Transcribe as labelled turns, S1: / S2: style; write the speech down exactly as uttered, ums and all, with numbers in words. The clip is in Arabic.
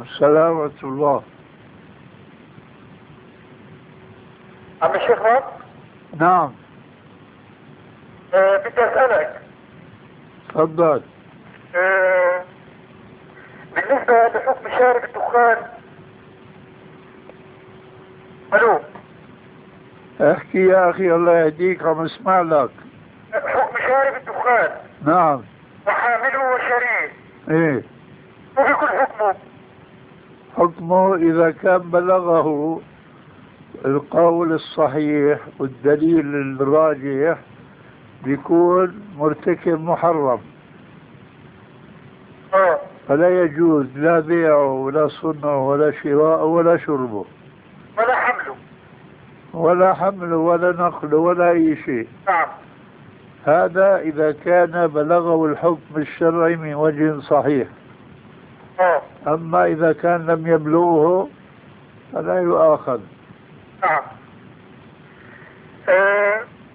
S1: السلام ورحمة الله.
S2: عم الشيخ رب.
S1: نعم.
S2: أه بدي أسألك.
S1: تفضل.
S2: أه بالنسبة لحكم شارب الدخان. ألو.
S1: احكي يا أخي الله يهديك، عم اسمع لك.
S2: حكم شارب الدخان.
S1: نعم.
S2: وحامله وشريه.
S1: ايه
S2: وبيكون حكمه.
S1: حكمه إذا كان بلغه القول الصحيح والدليل الراجح بيكون مرتكب محرم،
S2: اه
S1: فلا يجوز لا بيعه ولا صنعه ولا شراءه ولا شربه
S2: ولا حمله
S1: ولا حمله ولا نقله ولا أي شيء.
S2: نعم.
S1: هذا إذا كان بلغه الحكم الشرعي من وجه صحيح.
S2: اه
S1: أما إذا كان لم يبلغه فلا يؤاخذ.
S2: نعم. آه